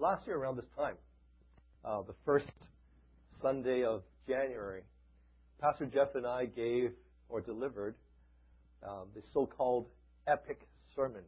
Last year around this time, the first Sunday of January, Pastor Jeff and I gave or delivered the so-called epic sermon,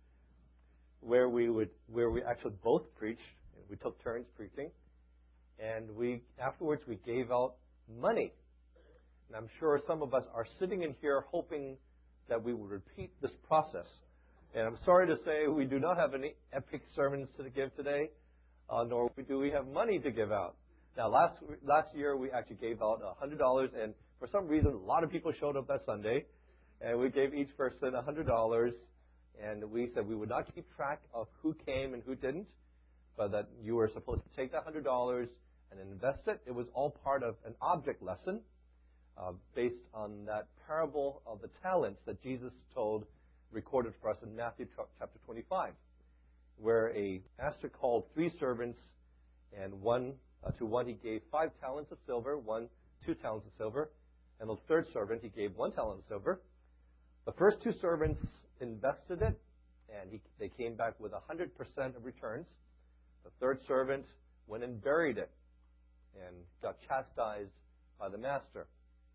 where we actually both preached, and we took turns preaching, and afterwards we gave out money. And I'm sure some of us are sitting in here hoping that we will repeat this process. And I'm sorry to say we do not have any epic sermons to give today, nor do we have money to give out. Now, last year we actually gave out $100, and for some reason a lot of people showed up that Sunday, and we gave each person $100, and we said we would not keep track of who came and who didn't, but that you were supposed to take that $100 and invest it. It was all part of an object lesson based on that parable of the talents that Jesus told, recorded for us in Matthew chapter 25, where a master called 3 servants, and to one he gave 5 talents of silver, 2 talents of silver, and the third servant he gave 1 talent of silver. The first 2 servants invested it, and they came back with 100% of returns. The third servant went and buried it and got chastised by the master.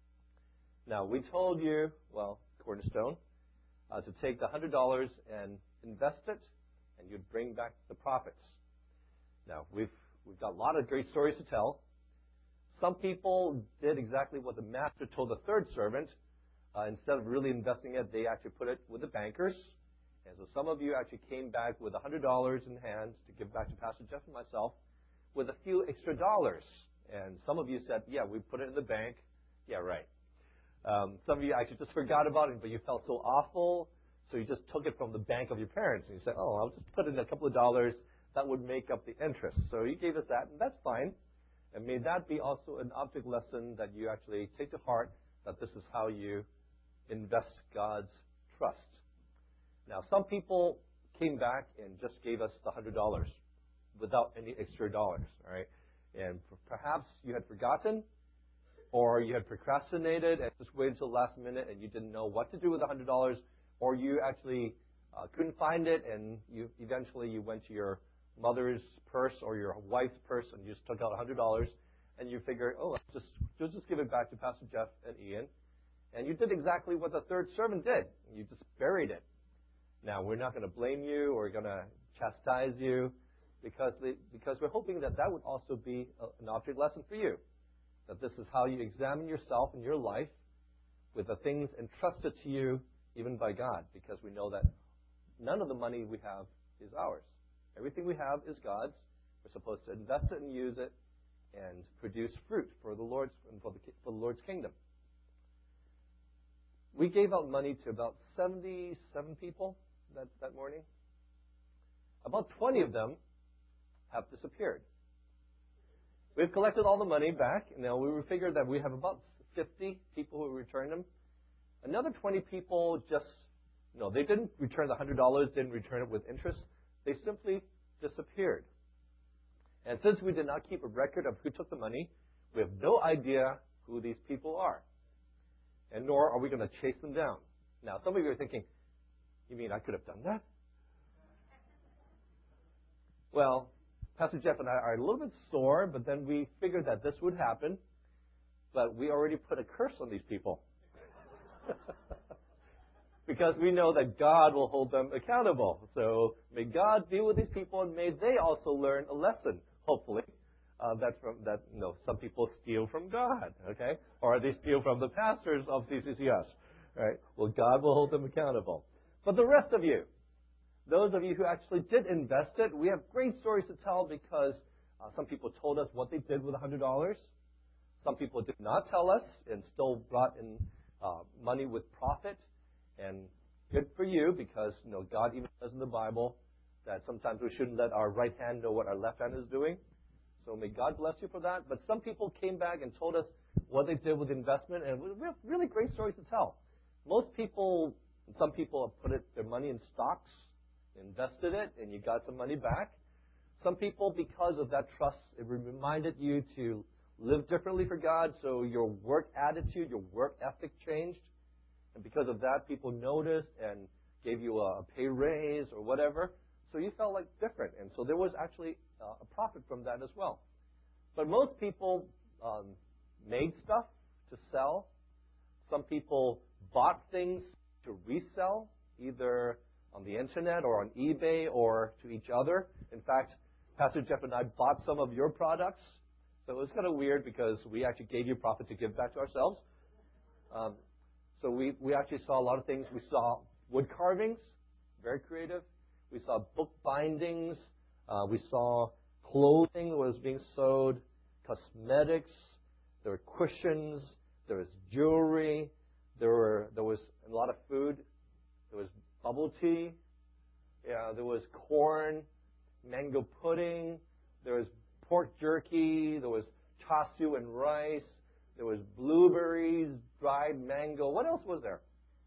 Now, we told you, Cornerstone, to take the $100 and invest it, and you'd bring back the profits. Now, we've got a lot of great stories to tell. Some people did exactly what the master told the third servant. Instead of really investing it, they actually put it with the bankers. And so some of you actually came back with $100 in hand to give back to Pastor Jeff and myself with a few extra dollars. And some of you said, yeah, we put it in the bank. Yeah, right. Some of you actually just forgot about it, but you felt so awful, so you just took it from the bank of your parents. And you said, I'll just put in a couple of dollars. That would make up the interest. So you gave us that, and that's fine. And may that be also an object lesson that you actually take to heart, that this is how you invest God's trust. Now, some people came back and just gave us the $100 without any extra dollars, all right? And perhaps you had forgotten, or you had procrastinated and just waited until the last minute and you didn't know what to do with the $100, or you actually couldn't find it, and you went to your mother's purse or your wife's purse and you just took out $100, and you figured, just give it back to Pastor Jeff and Ian. And you did exactly what the third servant did. You just buried it. Now, we're not going to blame you or going to chastise you, because we're hoping that would also be an object lesson for you. That this is how you examine yourself and your life with the things entrusted to you even by God, because we know that none of the money we have is ours. Everything we have is God's. We're supposed to invest it and use it and produce fruit for the Lord's and for the Lord's kingdom. We gave out money to about 77 people that morning. About 20 of them have disappeared. We've collected all the money back. Now, we figured that we have about 50 people who returned them. Another 20 people they didn't return the $100, didn't return it with interest. They simply disappeared. And since we did not keep a record of who took the money, we have no idea who these people are. And nor are we going to chase them down. Now, some of you are thinking, you mean I could have done that? Well, Pastor Jeff and I are a little bit sore, but then we figured that this would happen. But we already put a curse on these people. Because we know that God will hold them accountable. So may God be with these people, and may they also learn a lesson, hopefully, that some people steal from God, okay? Or they steal from the pastors of CCCS, right? Well, God will hold them accountable. But the rest of you, those of you who actually did invest it, we have great stories to tell, because some people told us what they did with $100. Some people did not tell us and still brought in money with profit. And good for you, because God even says in the Bible that sometimes we shouldn't let our right hand know what our left hand is doing. So may God bless you for that. But some people came back and told us what they did with the investment, and we have really great stories to tell. Some people have put their money in stocks, invested it, and you got some money back. Some people, because of that trust, it reminded you to live differently for God, so your work attitude, your work ethic changed. And because of that, people noticed and gave you a pay raise or whatever. So you felt like different. And so there was actually a profit from that as well. But most people made stuff to sell. Some people bought things to resell, either on the internet or on eBay or to each other. In fact, Pastor Jeff and I bought some of your products. So it was kind of weird because we actually gave you profit to give back to ourselves. So we actually saw a lot of things. We saw wood carvings, very creative. We saw book bindings. We saw clothing was being sewed, cosmetics. There were cushions. There was jewelry. There was a lot of food. There was bubble tea. Yeah, there was corn, mango pudding. There was pork jerky. There was char siu and rice. There was blueberries, dried mango. What else was there?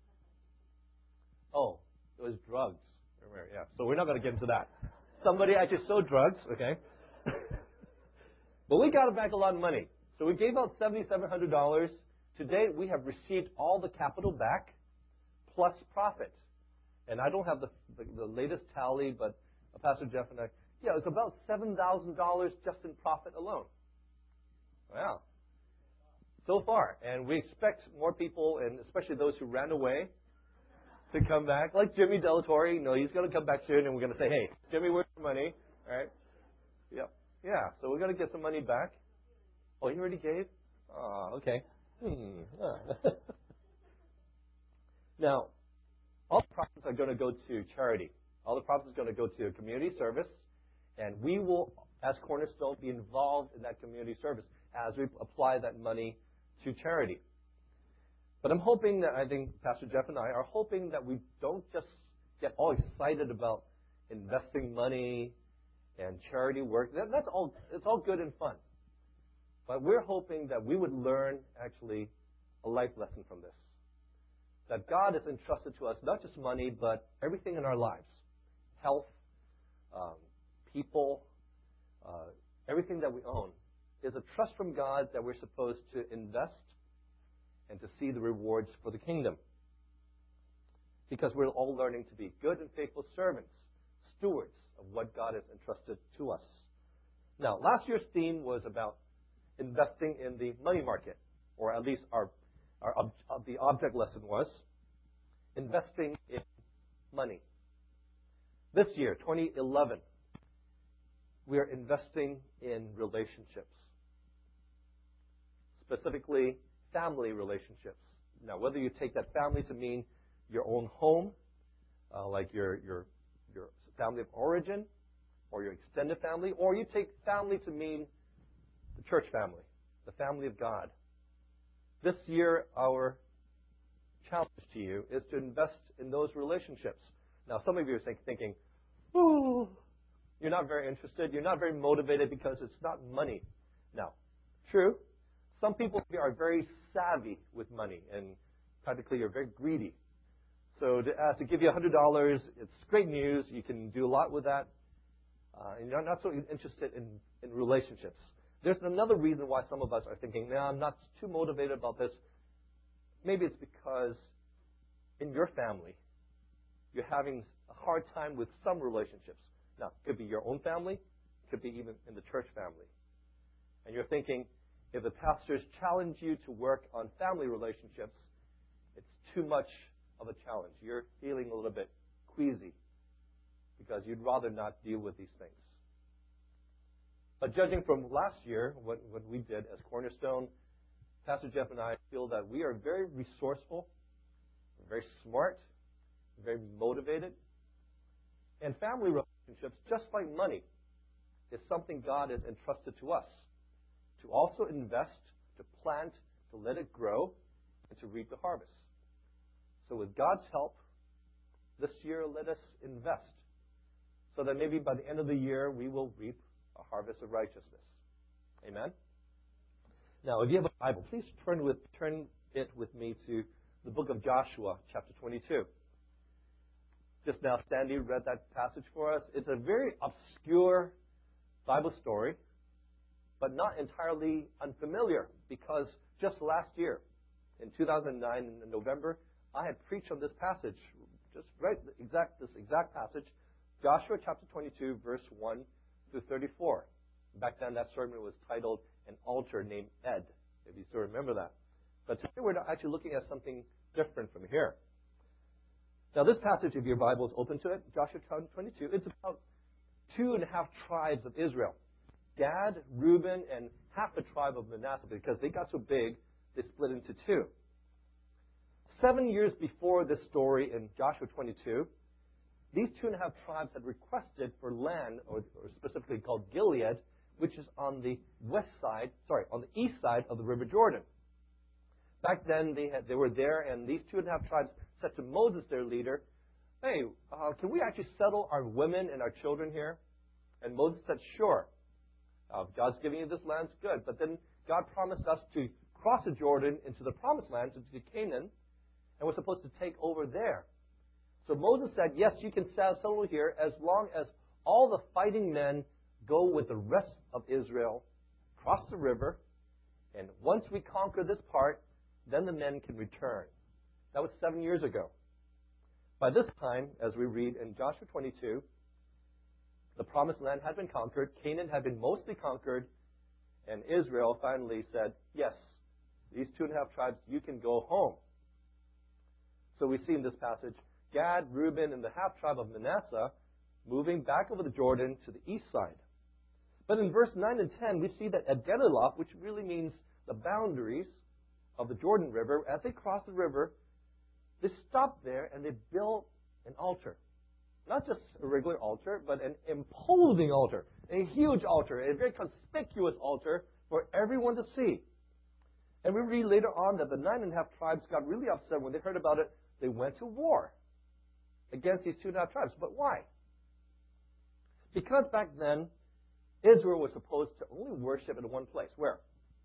Oh, there was drugs. Yeah, so we're not going to get into that. Somebody actually sold drugs, okay? But we got back a lot of money. So we gave out $7,700. Today we have received all the capital back plus profit. And I don't have the latest tally, but Pastor Jeff and I, it's about $7,000 just in profit alone. Wow. So far. And we expect more people, and especially those who ran away, to come back. Like Jimmy Delatorre, he's going to come back soon, and we're going to say, hey, Jimmy, where's your money? All right? Yep. Yeah, so we're going to get some money back. Oh, he already gave? Oh, okay. Now, all the profits are going to go to charity. All the profits are going to go to community service, and we will, as Cornerstone, be involved in that community service as we apply that money to charity. But I'm hoping that, I think Pastor Jeff and I are hoping that we don't just get all excited about investing money and charity work. It's all good and fun. But we're hoping that we would learn actually a life lesson from this. That God has entrusted to us not just money, but everything in our lives. Health, people, everything that we own is a trust from God that we're supposed to invest and to see the rewards for the kingdom. Because we're all learning to be good and faithful servants, stewards of what God has entrusted to us. Now, last year's theme was about investing in the money market, or at least the object lesson was investing in money. This year, 2011, we are investing in relationships, specifically family relationships. Now, whether you take that family to mean your own home, like your family of origin, or your extended family, or you take family to mean the church family, the family of God. This year, our challenge to you is to invest in those relationships. Now, some of you are thinking, ooh, you're not very interested, you're not very motivated because it's not money. Now, true, some people here are very savvy with money, and practically you're very greedy. So to give you $100, it's great news. You can do a lot with that. And you're not so interested in relationships. There's another reason why some of us are thinking, no, I'm not too motivated about this. Maybe it's because in your family, you're having a hard time with some relationships. Now, it could be your own family. It could be even in the church family. And you're thinking, if the pastors challenge you to work on family relationships, it's too much of a challenge. You're feeling a little bit queasy because you'd rather not deal with these things. But judging from last year, what we did as Cornerstone, Pastor Jeff and I feel that we are very resourceful, very smart, very motivated. And family relationships, just like money, is something God has entrusted to us to also invest, to plant, to let it grow, and to reap the harvest. So with God's help, this year let us invest so that maybe by the end of the year we will reap a harvest of righteousness. Amen? Now, if you have a Bible, please turn it with me to the book of Joshua, chapter 22. Just now, Sandy read that passage for us. It's a very obscure Bible story, but not entirely unfamiliar, because just last year, in 2009, in November, I had preached on this passage, just right, this exact passage, Joshua chapter 22, verse 1 through 34. Back then, that sermon was titled An Altar Named Ed, if you still remember that. But today we're actually looking at something different from here. Now, this passage, if your Bible is open to it, Joshua 22, it's about 2.5 tribes of Israel. Gad, Reuben, and half the tribe of Manasseh, because they got so big, they split into two. 7 years before this story in Joshua 22, these 2.5 tribes had requested for land, or specifically called Gilead, which is on the on the east side of the River Jordan. Back then, they were there, and these 2.5 tribes said to Moses, their leader, "Hey, can we actually settle our women and our children here?" And Moses said, "Sure. God's giving you this land, it's good." But then God promised us to cross the Jordan into the promised land, into Canaan, and we're supposed to take over there. So Moses said, "Yes, you can settle here as long as all the fighting men go with the rest of Israel, cross the river, and once we conquer this part, then the men can return." That was 7 years ago. By this time, as we read in Joshua 22, the promised land had been conquered, Canaan had been mostly conquered, and Israel finally said, "Yes, these 2.5 tribes, you can go home." So we see in this passage, Gad, Reuben, and the half tribe of Manasseh moving back over the Jordan to the east side. But in verse 9 and 10, we see that at Geliloth, which really means the boundaries of the Jordan River, as they crossed the river, they stopped there and they built an altar. Not just a regular altar, but an imposing altar, a huge altar, a very conspicuous altar for everyone to see. And we read later on that the 9.5 tribes got really upset when they heard about it. They went to war against these 2.5 tribes. But why? Because back then, Israel was supposed to only worship in one place. Where?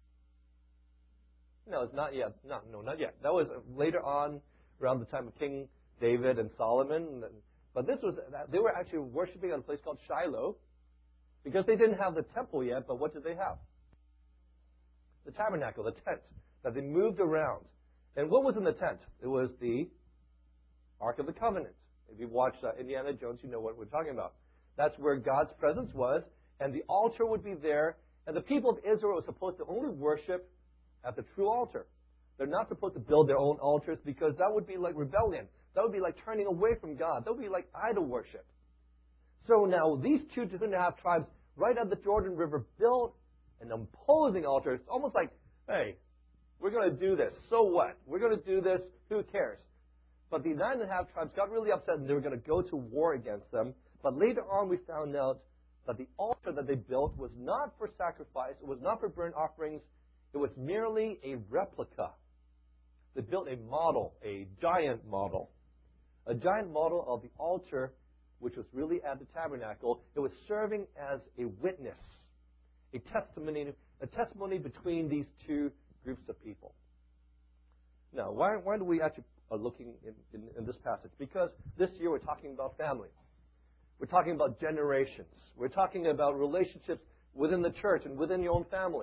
No, it's not yet. No, not yet. That was later on, around the time of King David and Solomon. But they were actually worshiping at a place called Shiloh, because they didn't have the temple yet. But what did they have? The tabernacle, the tent that they moved around. And what was in the tent? It was the Ark of the Covenant. If you've watched Indiana Jones, you know what we're talking about. That's where God's presence was, and the altar would be there, and the people of Israel were supposed to only worship at the true altar. They're not supposed to build their own altars, because that would be like rebellion. That would be like turning away from God. That would be like idol worship. So now these 2.5 tribes right at the Jordan River built an imposing altar. It's almost like, hey, we're going to do this. So what? We're going to do this. Who cares? But the 9.5 tribes got really upset, and they were going to go to war against them. But later on we found out that the altar that they built was not for sacrifice. It was not for burnt offerings. It was merely a replica. They built a model, a giant model of the altar, which was really at the tabernacle. It was serving as a witness, a testimony between these two groups of people. Now, why do we actually are looking in this passage? Because this year we're talking about family. We're talking about generations. We're talking about relationships within the church and within your own family.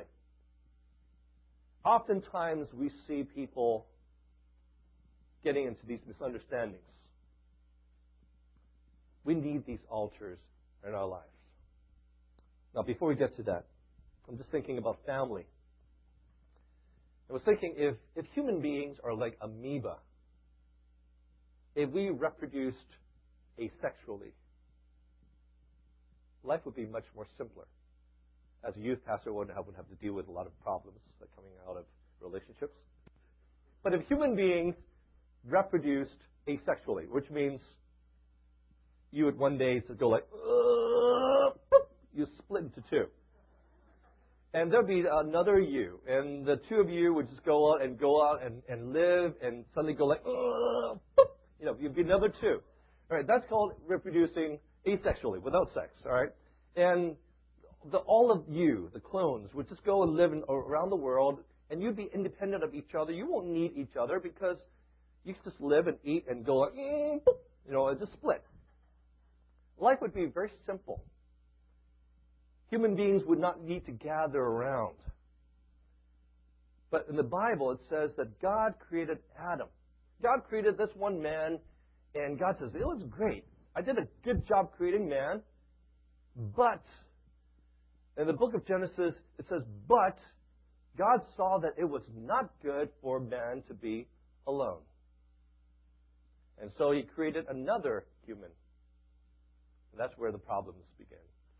Oftentimes we see people getting into these misunderstandings. We need these altars in our lives. Now, before we get to that, I'm just thinking about family. I was thinking, if human beings are like amoeba, if we reproduced asexually, life would be much more simpler. As a youth pastor, I wouldn't have to deal with a lot of problems that coming out of relationships. But if human beings reproduced asexually, which means you would one day go like, you split into two. And there'd be another you. And the two of you would just go out and live, and suddenly go like, you'd be another two. All right, that's called reproducing asexually, without sex. All right? And all of you, the clones, would just go and live around the world, and you'd be independent of each other. You won't need each other, because you can just live and eat and go like, and just split. Life would be very simple. Human beings would not need to gather around. But in the Bible, it says that God created Adam. God created this one man, and God says, it was great. I did a good job creating man, but in the book of Genesis, it says, but God saw that it was not good for man to be alone. And so He created another human. And that's where the problems begin.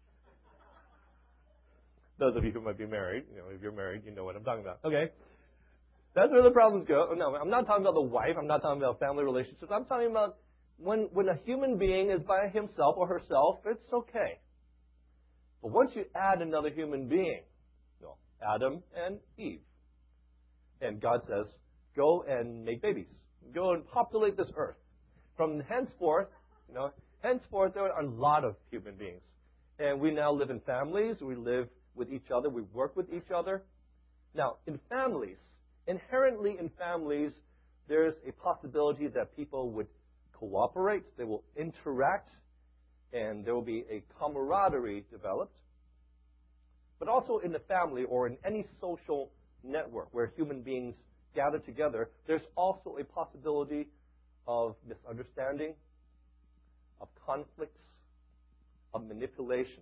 Those of you who might be married, if you're married, you know what I'm talking about. Okay? That's where the problems go. No, I'm not talking about the wife. I'm not talking about family relationships. I'm talking about when a human being is by himself or herself, it's okay. But once you add another human being, Adam and Eve, and God says, go and make babies. Go and populate this earth. From henceforth, there are a lot of human beings. And we now live in families. We live with each other. We work with each other. Now, in families, inherently in families, there's a possibility that people would cooperate. They will interact. And there will be a camaraderie developed. But also in the family or in any social network where human beings gather together, there's also a possibility of misunderstanding, of conflicts, of manipulation.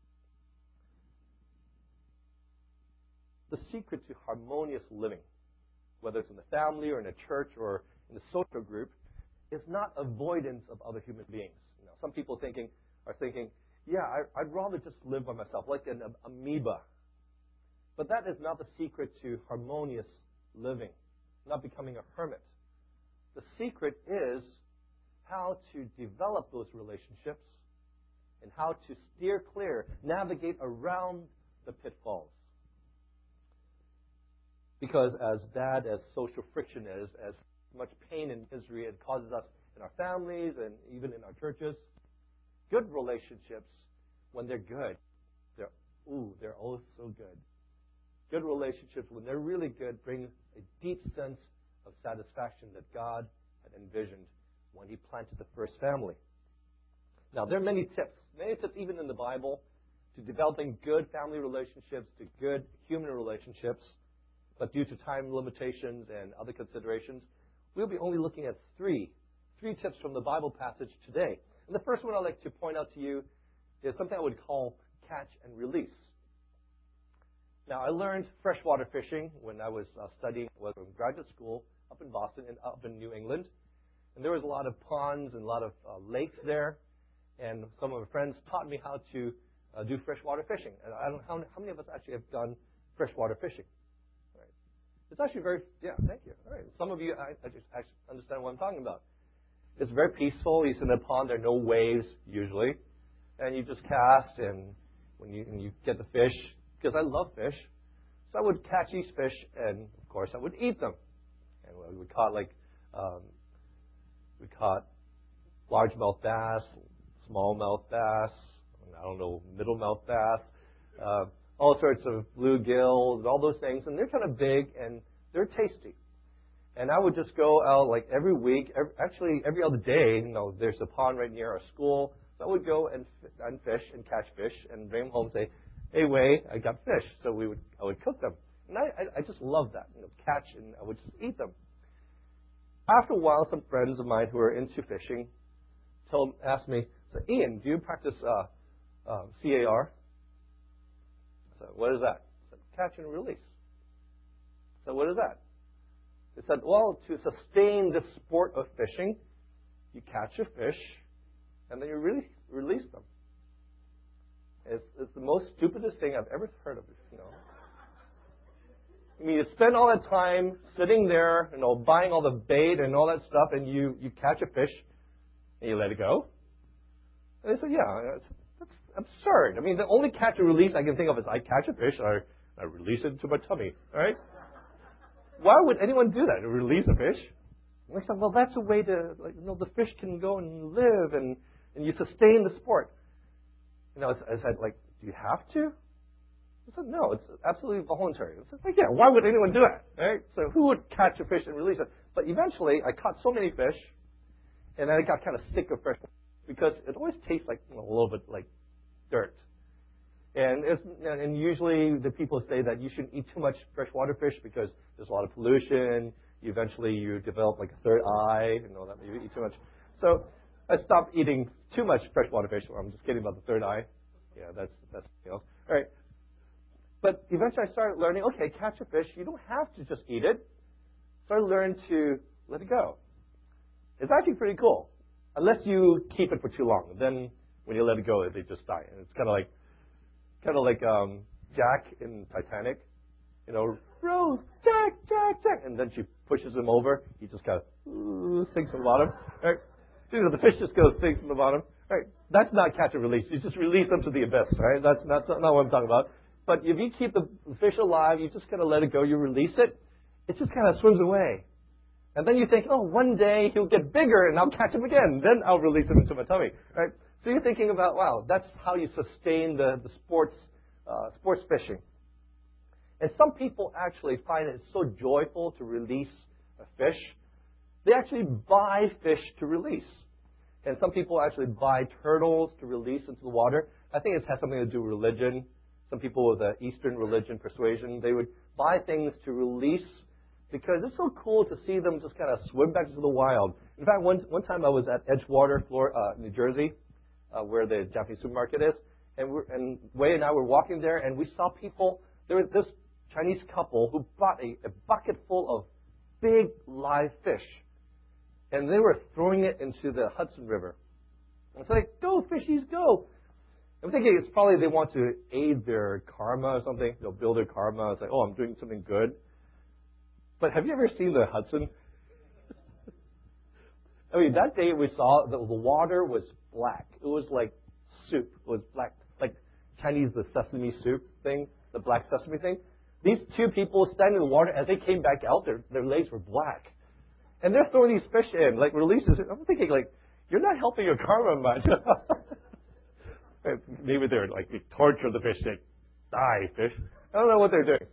The secret to harmonious living, whether it's in the family or in a church or in a social group, is not avoidance of other human beings. Some people are thinking, yeah, I'd rather just live by myself, like an amoeba. But that is not the secret to harmonious living, not becoming a hermit. The secret is how to develop those relationships and how to steer clear, navigate around the pitfalls. Because as bad as social friction is, as much pain and misery it causes us in our families and even in our churches, good relationships, when they're good, they're oh so good. Good relationships, when they're really good, bring a deep sense of satisfaction that God had envisioned when He planted the first family. Now, there are many tips even in the Bible, to developing good family relationships, to good human relationships. But due to time limitations and other considerations, we'll be only looking at three tips from the Bible passage today. And the first one I'd like to point out to you is something I would call catch and release. Now, I learned freshwater fishing when I was studying in graduate school up in Boston and up in New England. And there was a lot of ponds and a lot of lakes there. And some of my friends taught me how to do freshwater fishing. And I don't know how many of us actually have done freshwater fishing. All right. It's actually thank you. All right. Some of you, I just actually understand what I'm talking about. It's very peaceful. You sit in a pond, there are no waves usually. And you just cast, and when you get the fish, because I love fish, so I would catch these fish, and of course I would eat them. And we caught largemouth bass, smallmouth bass, middlemouth bass, all sorts of bluegills, all those things, and they're kind of big and they're tasty. And I would just go out every week, every other day. There's a pond right near our school. So I would go and fish and catch fish and bring them home and say, hey, Wei, I got fish. So I would cook them. And I just love that, catch, and I would just eat them. After a while, some friends of mine who are into fishing asked me, so Ian, do you practice CAR? I said, what is that? I said, catch and release. I said, what is that? They said, well, to sustain the sport of fishing, you catch a fish, and then you release them. It's the most stupidest thing I've ever heard of. I mean, you spend all that time sitting there, buying all the bait and all that stuff, and you catch a fish, and you let it go. And they said, yeah, that's absurd. I mean, the only catch and release I can think of is I catch a fish, and I release it into my tummy, all right? Why would anyone do that, release a fish? And I said, well, that's a way to, the fish can go and live, and you sustain the sport. I said, do you have to? I said, no, it's absolutely voluntary. I said, yeah, why would anyone do that? Right? So who would catch a fish and release it? But eventually, I caught so many fish, and then I got kind of sick of fresh water because it always tastes a little bit like dirt. And usually the people say that you shouldn't eat too much freshwater fish because there's a lot of pollution. Eventually, you develop a third eye, that you eat too much. So I stopped eating too much freshwater fish. Well, I'm just kidding about the third eye. Yeah, that's All right. But eventually I started learning, okay, catch a fish, you don't have to just eat it. Started learning to let it go. It's actually pretty cool. Unless you keep it for too long. Then when you let it go, they just die. And it's kind of like Jack in Titanic. You know, Rose, Jack. And then she pushes him over. He just kind of sinks in the bottom. Right? You know, the fish just goes sinks in the bottom. Right? That's not catch and release. You just release them to the abyss. Right? That's not what I'm talking about. But if you keep the fish alive, you just kind of let it go. You release it. It just kind of swims away. And then you think, oh, one day he'll get bigger and I'll catch him again. Then I'll release him into my tummy. Right? So you're thinking about, wow, that's how you sustain the sports fishing. And some people actually find it so joyful to release a fish. They actually buy fish to release. And some people actually buy turtles to release into the water. I think it has something to do with religion. Some people with the Eastern religion persuasion, they would buy things to release because it's so cool to see them just kind of swim back into the wild. In fact, one time I was at Edgewater, New Jersey, where the Japanese supermarket is, and Wei and I were walking there, and we saw people. There was this Chinese couple who bought a bucket full of big live fish, and they were throwing it into the Hudson River. And it's like, go fishies, go! I'm thinking it's probably they want to aid their karma or something. They'll build their karma. It's like, oh, I'm doing something good. But have you ever seen the Hudson? I mean, that day we saw the water was black. It was like soup. It was black, like Chinese, the sesame soup thing, the black sesame thing. These two people standing in the water, as they came back out, their legs were black. And they're throwing these fish in, like releases. I'm thinking, like, you're not helping your karma much. Maybe they're like, they torture the fish, they die fish. I don't know what they're doing.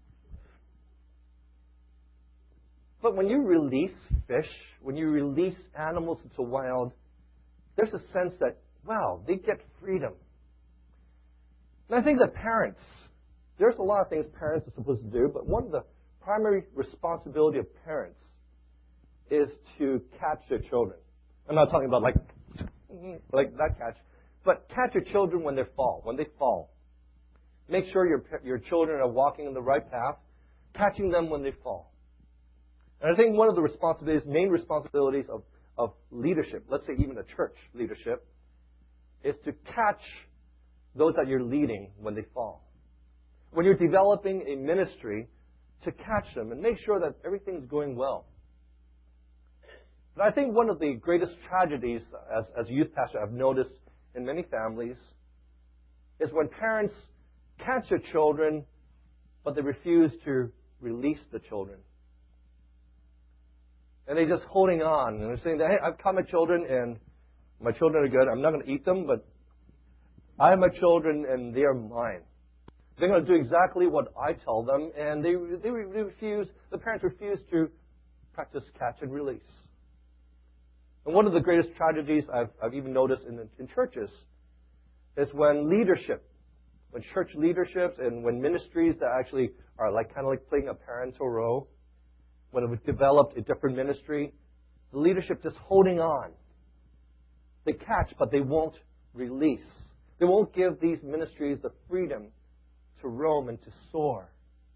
But when you release fish, when you release animals into the wild, there's a sense that, wow, they get freedom. And I think that parents, there's a lot of things parents are supposed to do, but one of the primary responsibility of parents is to catch their children. I'm not talking about like that catch, but catch your children when they fall. Make sure your children are walking in the right path, catching them when they fall. And I think one of the main responsibilities of leadership, let's say even a church leadership, is to catch those that you're leading when they fall. When you're developing a ministry, to catch them and make sure that everything's going well. But I think one of the greatest tragedies as a youth pastor I've noticed in many families is when parents catch their children, but they refuse to release the children. And they're just holding on. And they're saying that, hey, I've caught my children and my children are good. I'm not going to eat them, but I have my children and they are mine. They're going to do exactly what I tell them. And the parents refuse to practice catch and release. And one of the greatest tragedies I've even noticed in churches is when church leaderships and when ministries that actually are kind of like playing a parental role, when we've developed a different ministry, the leadership just holding on. They catch, but they won't release. They won't give these ministries the freedom to roam and to soar.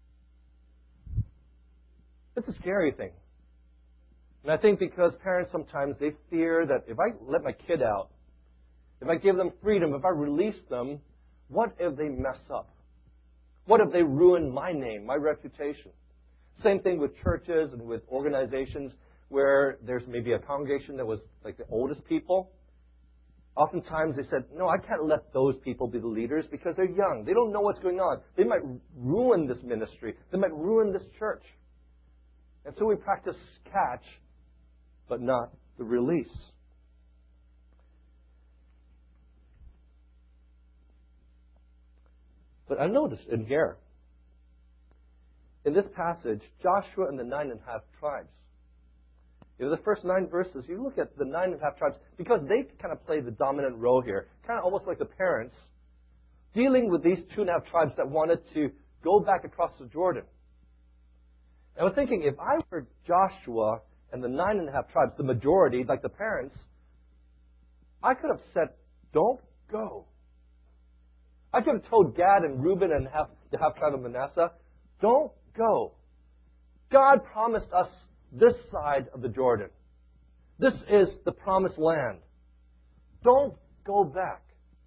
It's a scary thing. And I think because parents sometimes, they fear that if I let my kid out, if I give them freedom, if I release them, what if they mess up? What if they ruin my name, my reputation? Same thing with churches and with organizations where there's maybe a congregation that was like the oldest people. Oftentimes they said, no, I can't let those people be the leaders because they're young. They don't know what's going on. They might ruin this ministry. They might ruin this church. And so we practice catch, but not the release. But I noticed in here, in this passage, Joshua and the 9.5 tribes. In the first 9 verses, you look at the 9.5 tribes, because they kind of play the dominant role here, kind of almost like the parents, dealing with these 2.5 tribes that wanted to go back across the Jordan. And I was thinking, if I were Joshua and the 9.5 tribes, the majority, like the parents, I could have said, don't go. I could have told Gad and Reuben and the half tribe of Manasseh, don't go. God promised us this side of the Jordan. This is the promised land. Don't go back.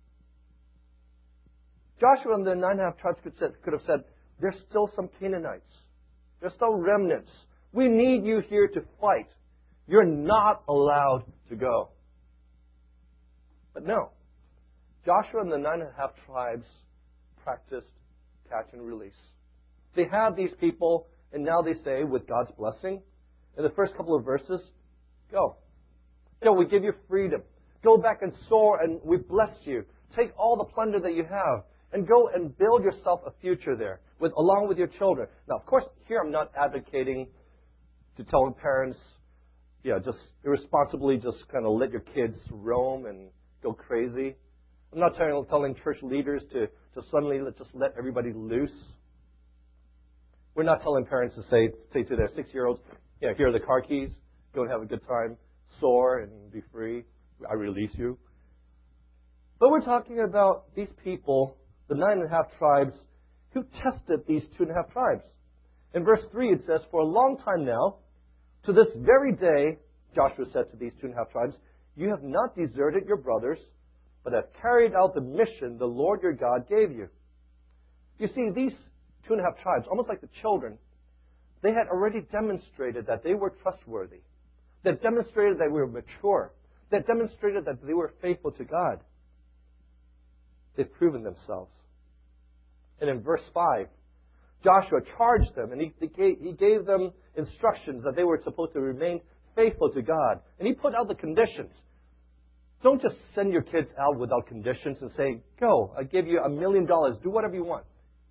Joshua and the 9.5 tribes could have said, there's still some Canaanites. There's still remnants. We need you here to fight. You're not allowed to go. But no. Joshua and the 9.5 tribes practiced catch and release. They had these people, and now they say, with God's blessing, in the first couple of verses, go. We give you freedom. Go back and soar, and we bless you. Take all the plunder that you have, and go and build yourself a future there, along with your children. Now, of course, here I'm not advocating to telling parents, just irresponsibly just kind of let your kids roam and go crazy. I'm not telling church leaders to suddenly just let everybody loose. We're not telling parents to say to their 6-year-olds, here are the car keys, go and have a good time, soar and be free, I release you. But we're talking about these people, the 9.5 tribes, who tested these 2.5 tribes. In verse 3 it says, for a long time now, to this very day, Joshua said to these 2.5 tribes, you have not deserted your brothers, but have carried out the mission the Lord your God gave you. You see, these 2.5 tribes, almost like the children, they had already demonstrated that they were trustworthy. They demonstrated that they were mature. They demonstrated that they were faithful to God. They've proven themselves. And in verse 5, Joshua charged them, and he gave them instructions that they were supposed to remain faithful to God. And he put out the conditions. Don't just send your kids out without conditions and say, go, I give you $1 million, do whatever you want.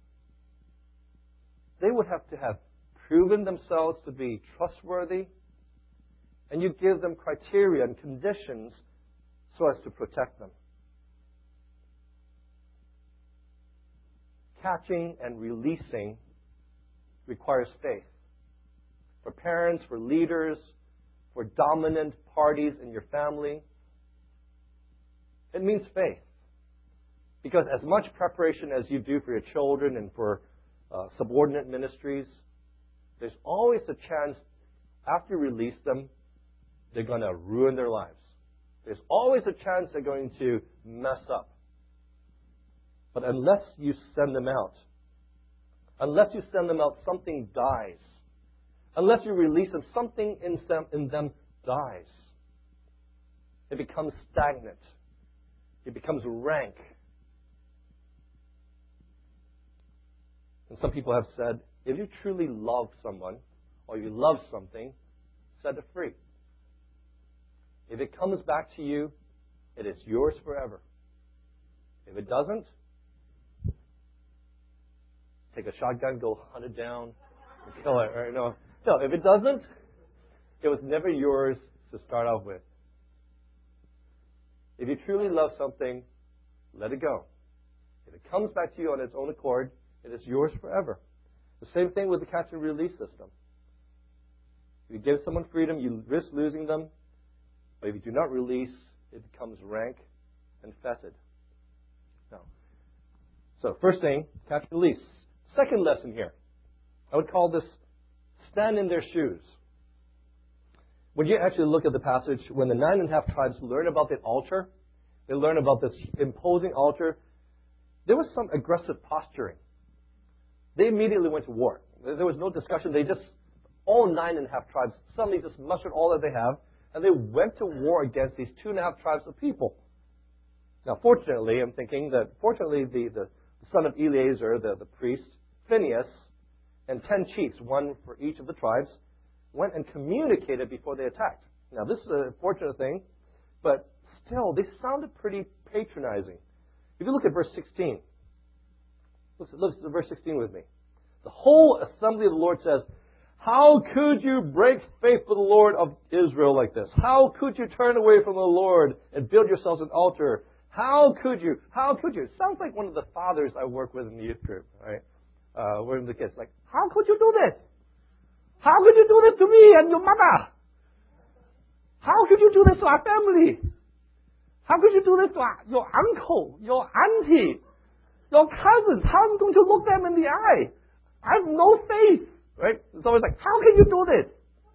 They would have to have proven themselves to be trustworthy, and you give them criteria and conditions so as to protect them. Catching and releasing requires faith. For parents, for leaders, for dominant parties in your family, it means faith. Because as much preparation as you do for your children and for subordinate ministries, there's always a chance after you release them, they're going to ruin their lives. There's always a chance they're going to mess up. But unless you send them out, something dies. Unless you release them, something in them dies. It becomes stagnant. It becomes rank. And some people have said, if you truly love someone, or you love something, set it free. If it comes back to you, it is yours forever. If it doesn't, take a shotgun, go hunt it down, and kill it. Right? No, if it doesn't, it was never yours to start off with. If you truly love something, let it go. If it comes back to you on its own accord, it is yours forever. The same thing with the catch and release system. If you give someone freedom, you risk losing them. But if you do not release, it becomes rank and fetid. Now, so first thing, catch and release. Second lesson here. I would call this stand in their shoes. When you actually look at the passage, when the 9.5 tribes learn about the altar, they learn about this imposing altar, there was some aggressive posturing. They immediately went to war. There was no discussion. All 9.5 tribes suddenly just mustered all that they have, and they went to war against these 2.5 tribes of people. Now, fortunately, I'm thinking that the son of Eleazar, the priest, Phinehas, and 10 chiefs, one for each of the tribes, went and communicated before they attacked. Now, this is a fortunate thing, but still, they sounded pretty patronizing. If you look at verse 16, look at verse 16 with me. The whole assembly of the Lord says, how could you break faith with the Lord of Israel like this? How could you turn away from the Lord and build yourselves an altar? How could you? How could you? It sounds like one of the fathers I work with in the youth group, right? We're in the kids. Like, how could you do this? How could you do this to me and your mother? How could you do this to our family? How could you do this to your uncle, your auntie, your cousins? How don't you look them in the eye? I have no faith. Right? It's always like, how can you do this?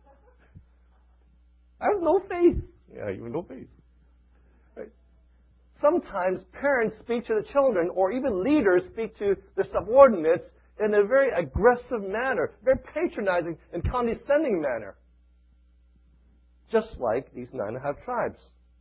I have no faith. Yeah, you have no faith. Right? Sometimes parents speak to the children, or even leaders speak to their subordinates in a very aggressive manner, very patronizing and condescending manner. Just like these 9.5 tribes.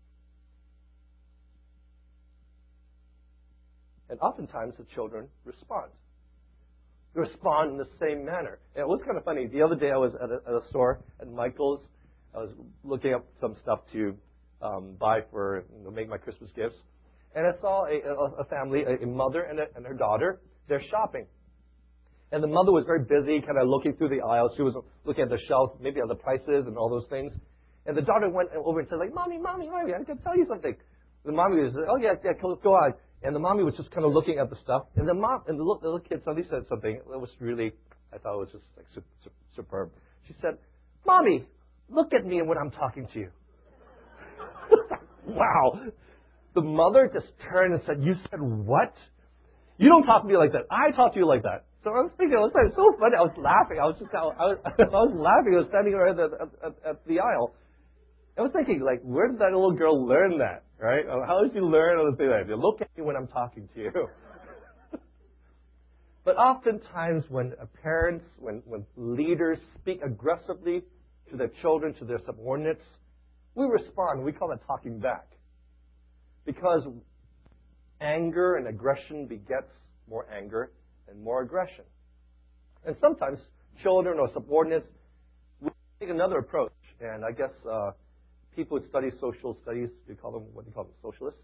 And oftentimes the children respond. They respond in the same manner. And it was kind of funny. The other day I was at a store at Michael's. I was looking up some stuff to buy for, make my Christmas gifts. And I saw a family, a mother and her daughter. They're shopping. And the mother was very busy, kind of looking through the aisles. She was looking at the shelves, maybe at the prices and all those things. And the daughter went over and said, like, Mommy, I can tell you something. The mommy was, oh yeah, go on. And the mommy was just kind of looking at the stuff. And the little kid suddenly said something that was really, I thought it was just like superb. She said, Mommy, look at me when I'm talking to you. Wow. The mother just turned and said, you said what? You don't talk to me like that. I talk to you like that. So I was thinking, it was like so funny. I was laughing. I was laughing. I was standing right at the aisle. I was thinking, like, where did that little girl learn that, right? How did she learn how to say that? You look at me when I'm talking to you. But oftentimes when parents, when leaders speak aggressively to their children, to their subordinates, we respond. We call that talking back. Because anger and aggression begets more anger and more aggression. And sometimes children or subordinates will take another approach. And I guess people who study social studies, what do you call them, socialists?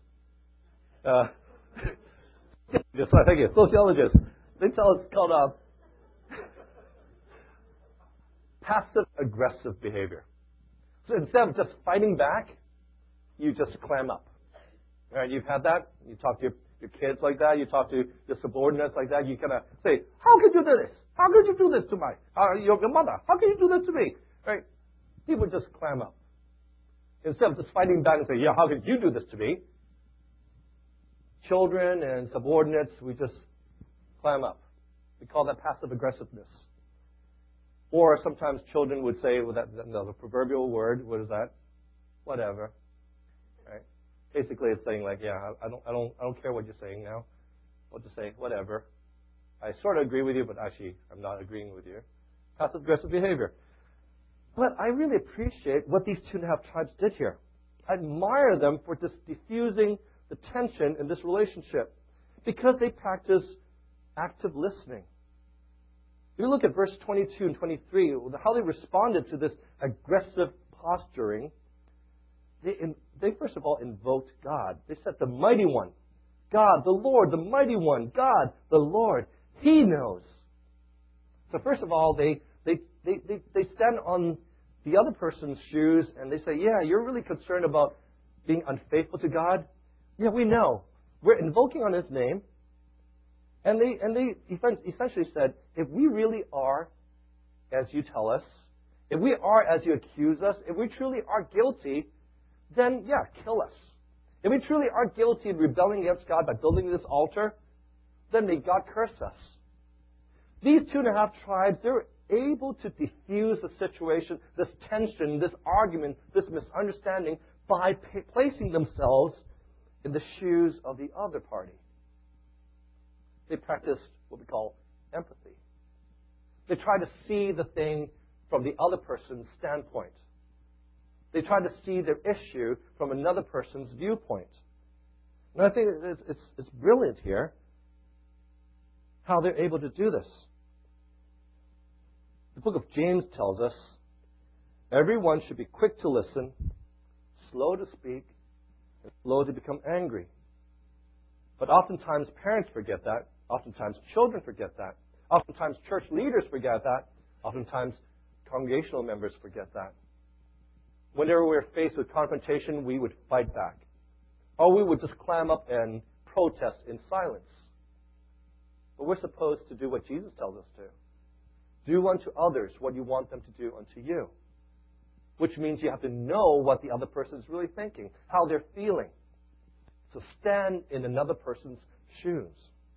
Thank you, sociologists. They tell us it's called passive-aggressive behavior. So instead of just fighting back, you just clam up. Right? You've had that. You talk to your kids like that. You talk to your subordinates like that. You kind of say, how could you do this? How could you do this to your mother? How can you do this to me? Right? People just clam up. Instead of just fighting back and say, yeah, how could you do this to me? Children and subordinates, we just clam up. We call that passive aggressiveness. Or sometimes children would say, with the proverbial word, what is that? Whatever. Right? Basically, it's saying like, yeah, I don't care what you're saying now. I'll just say whatever. I sort of agree with you, but actually, I'm not agreeing with you. Passive aggressive behavior. But I really appreciate what these 2.5 tribes did here. I admire them for just diffusing the tension in this relationship because they practice active listening. If you look at verse 22 and 23, how they responded to this aggressive posturing, they first of all invoked God. They said, the mighty one, God, the Lord, the mighty one, God, the Lord, He knows. So first of all, they stand on the other person's shoes and they say, yeah, you're really concerned about being unfaithful to God? Yeah, we know. We're invoking on His name. And they essentially said, if we really are as you tell us, if we are as you accuse us, if we truly are guilty, then yeah, kill us. If we truly are guilty of rebelling against God by building this altar, then may God curse us. These 2.5 tribes, they're able to diffuse the situation, this tension, this argument, this misunderstanding by placing themselves in the shoes of the other party. They practiced what we call empathy. They try to see the thing from the other person's standpoint. They try to see their issue from another person's viewpoint. And I think it's brilliant here how they're able to do this. The book of James tells us everyone should be quick to listen, slow to speak, and slow to become angry. But oftentimes parents forget that. Oftentimes children forget that. Oftentimes church leaders forget that. Oftentimes congregational members forget that. Whenever we're faced with confrontation, we would fight back. Or we would just clam up and protest in silence. But we're supposed to do what Jesus tells us to. Do unto others what you want them to do unto you. Which means you have to know what the other person is really thinking, how they're feeling. So stand in another person's shoes.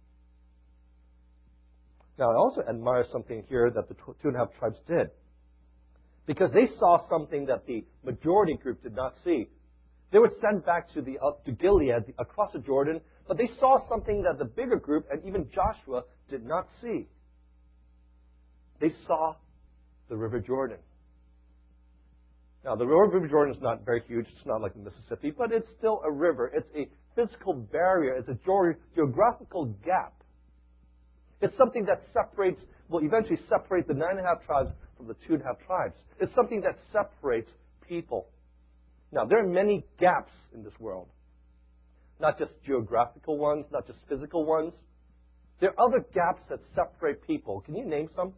Now, I also admire something here that the 2.5 tribes did. Because they saw something that the majority group did not see. They were sent back to Gilead, across the Jordan, but they saw something that the bigger group and even Joshua did not see. They saw the River Jordan. Now, the River Jordan is not very huge. It's not like the Mississippi, but it's still a river. It's a physical barrier. It's a geographical gap. It's something that will eventually separate the 9.5 tribes from the 2.5 tribes. It's something that separates people. Now, there are many gaps in this world. Not just geographical ones, not just physical ones. There are other gaps that separate people. Can you name some?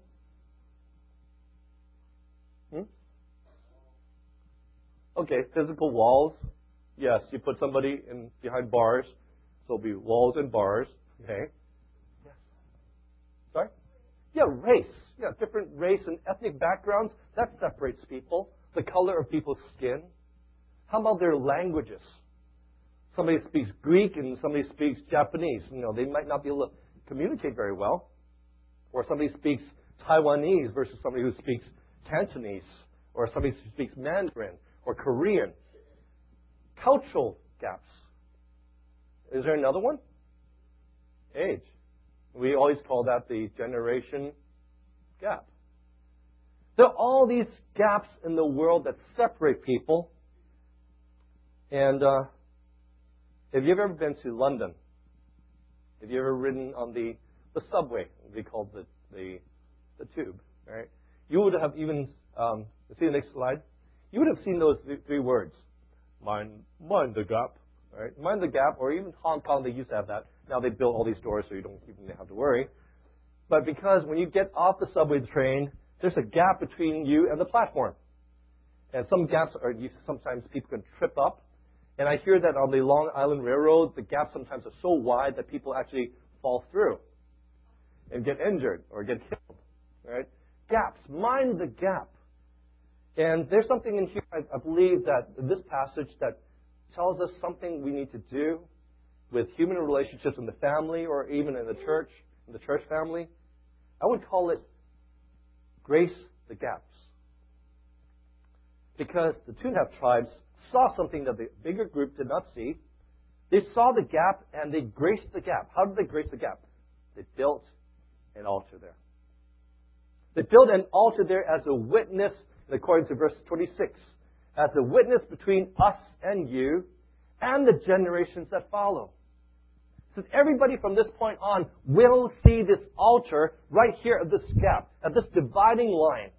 Okay, physical walls. Yes, you put somebody behind bars, so it'll be walls and bars. Okay. Yes. Sorry? Yeah, race. Yeah, different race and ethnic backgrounds. That separates people. The color of people's skin. How about their languages? Somebody speaks Greek and somebody speaks Japanese. They might not be able to communicate very well. Or somebody speaks Taiwanese versus somebody who speaks Cantonese. Or somebody who speaks Mandarin or Korean. Cultural gaps. Is there another one? Age. We always call that the generation gap. There are all these gaps in the world that separate people. And have you ever been to London? Have you ever ridden on the subway? We call it the tube. Right? You would have even see the next slide. You would have seen those three words: mind the gap, right? Mind the gap, or even Hong Kong, they used to have that. Now they built all these doors, so you don't even have to worry. But because when you get off the subway train, there's a gap between you and the platform, and some gaps are sometimes people can trip up. And I hear that on the Long Island Railroad, the gaps sometimes are so wide that people actually fall through and get injured or get killed. Right? Gaps. Mind the gap. And there's something in here, I believe, that in this passage that tells us something we need to do with human relationships in the family or even in the church family. I would call it grace the gaps. Because the 2.5 tribes saw something that the bigger group did not see. They saw the gap and they graced the gap. How did they grace the gap? They built an altar there. They built an altar there as a witness, according to verse 26, as a witness between us and you and the generations that follow. So everybody from this point on will see this altar right here at this gap, at this dividing line.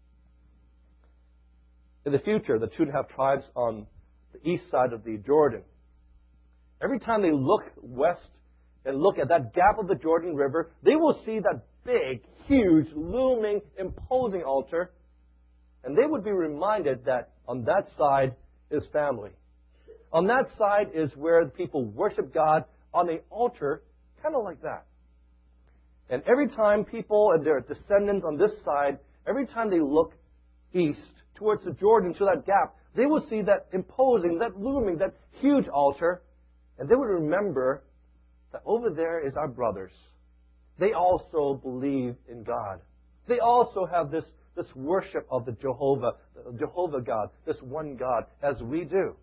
In the future, the 2.5 tribes on the east side of the Jordan, every time they look west and look at that gap of the Jordan River, they will see that big, huge, looming, imposing altar. And they would be reminded that on that side is family. On that side is where the people worship God on the altar, kind of like that. And every time people and their descendants on this side, every time they look east towards the Jordan, to that gap, they will see that imposing, that looming, that huge altar. And they would remember that over there is our brothers. They also believe in God. They also have this worship of the Jehovah God, this one God, as we do.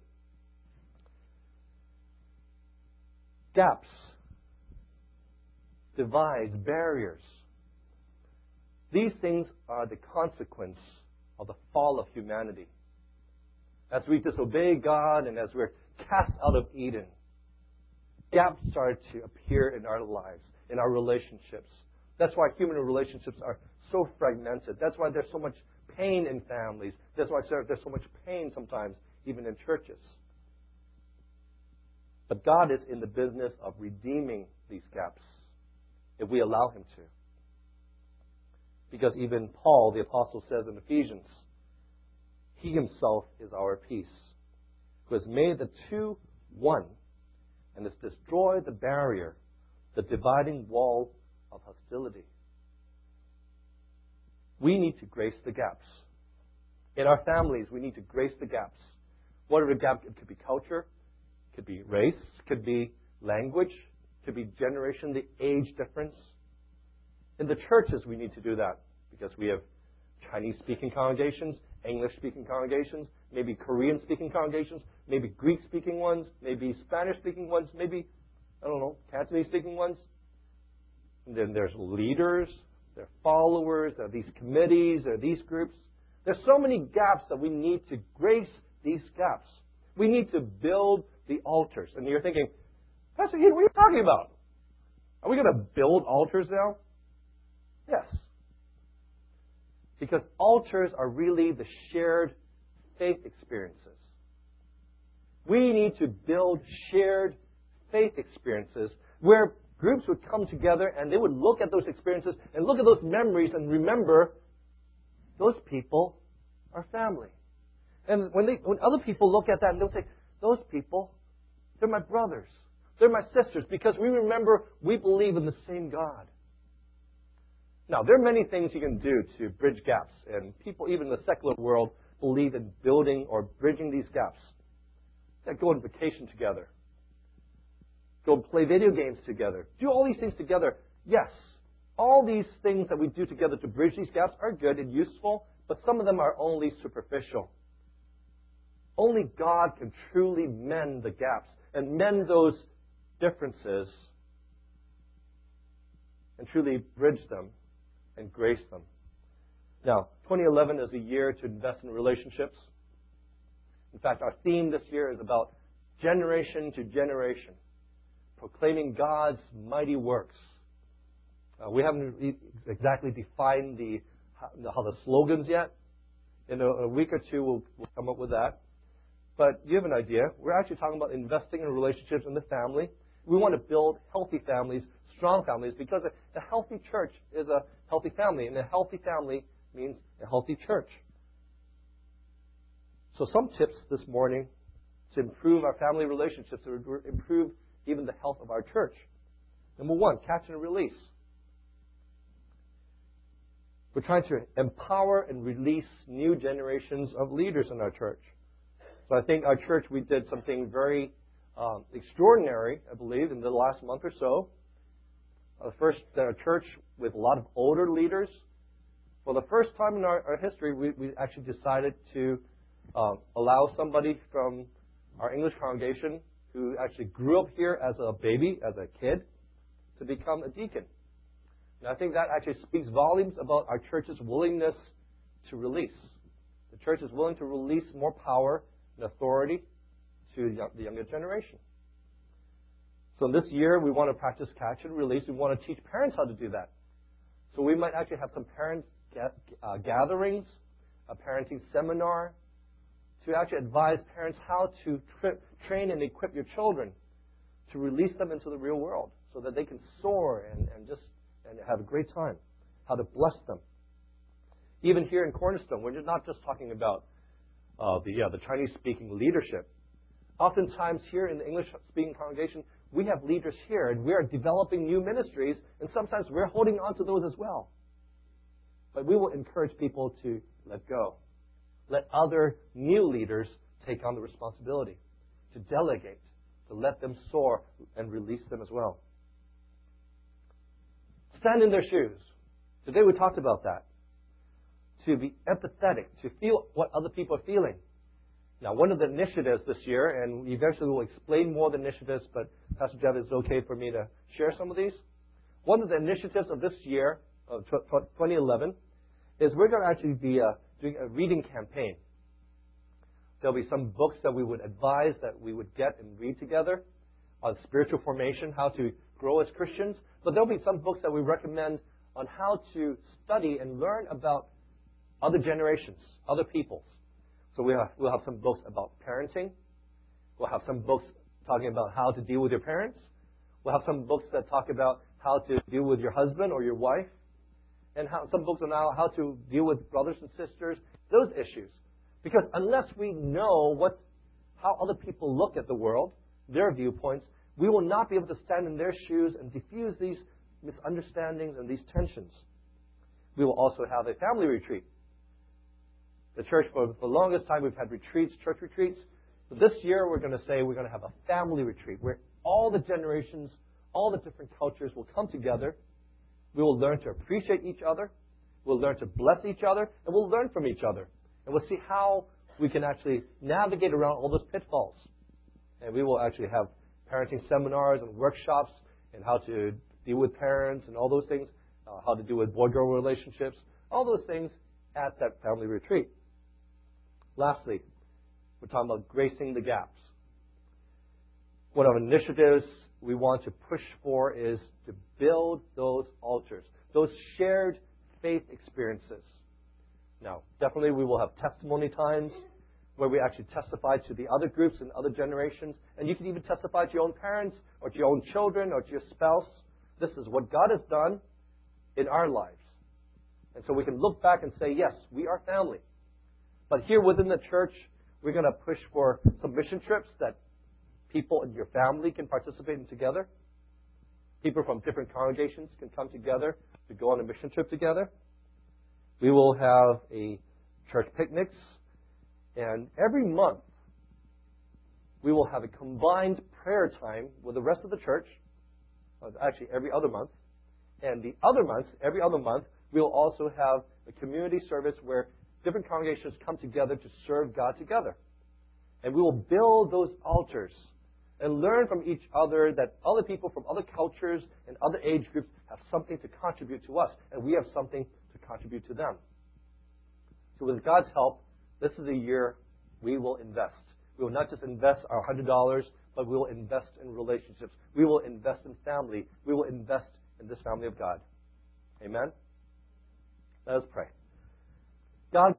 Gaps, divides, barriers. These things are the consequence of the fall of humanity. As we disobey God and as we're cast out of Eden, gaps start to appear in our lives, in our relationships. That's why human relationships are so fragmented. That's why there's so much pain in families. That's why there's so much pain sometimes even in churches. But God is in the business of redeeming these gaps if we allow Him to. Because even Paul, the apostle, says in Ephesians, He Himself is our peace, who has made the two one and has destroyed the barrier, the dividing wall of hostility. We need to grace the gaps. In our families, we need to grace the gaps. What are the gaps? It could be culture. Could be race, could be language, could be generation, the age difference. In the churches, we need to do that because we have Chinese-speaking congregations, English-speaking congregations, maybe Korean-speaking congregations, maybe Greek-speaking ones, maybe Spanish-speaking ones, maybe, I don't know, Cantonese-speaking ones. And then there's leaders, there are followers, there are these committees, there are these groups. There's so many gaps that we need to grace these gaps. We need to build the altars. And you're thinking, Pastor Ian, what are you talking about? Are we going to build altars now? Yes. Because altars are really the shared faith experiences. We need to build shared faith experiences where groups would come together and they would look at those experiences and look at those memories and remember those people are family. And when other people look at that and they'll say, those people, they're my brothers. They're my sisters because we remember we believe in the same God. Now, there are many things you can do to bridge gaps, and people, even in the secular world, believe in building or bridging these gaps. They go on vacation together. Go play video games together. Do all these things together. Yes, all these things that we do together to bridge these gaps are good and useful, but some of them are only superficial. Only God can truly mend the gaps and mend those differences and truly bridge them and grace them. Now, 2011 is a year to invest in relationships. In fact, our theme this year is about generation to generation, proclaiming God's mighty works. We haven't exactly defined how the slogans yet. In a week or two, we'll come up with that. But you have an idea. We're actually talking about investing in relationships in the family. We want to build healthy families, strong families, because a healthy church is a healthy family, and a healthy family means a healthy church. So some tips this morning to improve our family relationships, to improve even the health of our church. Number one, catch and release. We're trying to empower and release new generations of leaders in our church. So I think our church, we did something very extraordinary, I believe, in the last month or so. First, a church with a lot of older leaders. For the first time in our history, we actually decided to allow somebody from our English congregation who actually grew up here as a baby, as a kid, to become a deacon. And I think that actually speaks volumes about our church's willingness to release. The church is willing to release more power and authority to the younger generation. So this year, we want to practice catch and release. We want to teach parents how to do that. So we might actually have some parents gatherings, a parenting seminar, to actually advise parents how to train and equip your children to release them into the real world so that they can soar and have a great time, how to bless them. Even here in Cornerstone, we're not just talking about the Chinese-speaking leadership. Oftentimes here in the English-speaking congregation, we have leaders here, and we are developing new ministries, and sometimes we're holding on to those as well. But we will encourage people to let go. Let other new leaders take on the responsibility, to delegate, to let them soar and release them as well. Stand in their shoes. Today we talked about that. To be empathetic, to feel what other people are feeling. Now, one of the initiatives this year, and eventually we'll explain more of the initiatives, but Pastor Jeff, is it okay for me to share some of these? One of the initiatives of this year, of 2011, is we're going to actually be doing a reading campaign. There'll be some books that we would advise that we would get and read together on spiritual formation, how to grow as Christians. But there'll be some books that we recommend on how to study and learn about other generations, other peoples. So we'll have some books about parenting. We'll have some books talking about how to deal with your parents. We'll have some books that talk about how to deal with your husband or your wife. And some books on how to deal with brothers and sisters, those issues. Because unless we know how other people look at the world, their viewpoints, we will not be able to stand in their shoes and diffuse these misunderstandings and these tensions. We will also have a family retreat. The church, for the longest time, we've had retreats, church retreats. But this year we're going to say we're going to have a family retreat where all the generations, all the different cultures will come together. We will learn to appreciate each other. We'll learn to bless each other. And we'll learn from each other. And we'll see how we can actually navigate around all those pitfalls. And we will actually have parenting seminars and workshops and how to deal with parents and all those things, how to deal with boy-girl relationships, all those things at that family retreat. Lastly, we're talking about gracing the gaps. One of the initiatives we want to push for is to build those altars, those shared faith experiences. Now, definitely we will have testimony times where we actually testify to the other groups and other generations. And you can even testify to your own parents or to your own children or to your spouse. This is what God has done in our lives. And so we can look back and say, yes, we are family. But here within the church, we're going to push for some mission trips that people in your family can participate in together. People from different congregations can come together to go on a mission trip together. We will have a church picnics. And every month, we will have a combined prayer time with the rest of the church. Actually, every other month. And the other months, every other month, we will also have a community service where different congregations come together to serve God together. And we will build those altars and learn from each other that other people from other cultures and other age groups have something to contribute to us, and we have something to contribute to them. So with God's help, this is a year we will invest. We will not just invest our $100, but we will invest in relationships. We will invest in family. We will invest in this family of God. Amen? Let us pray. God,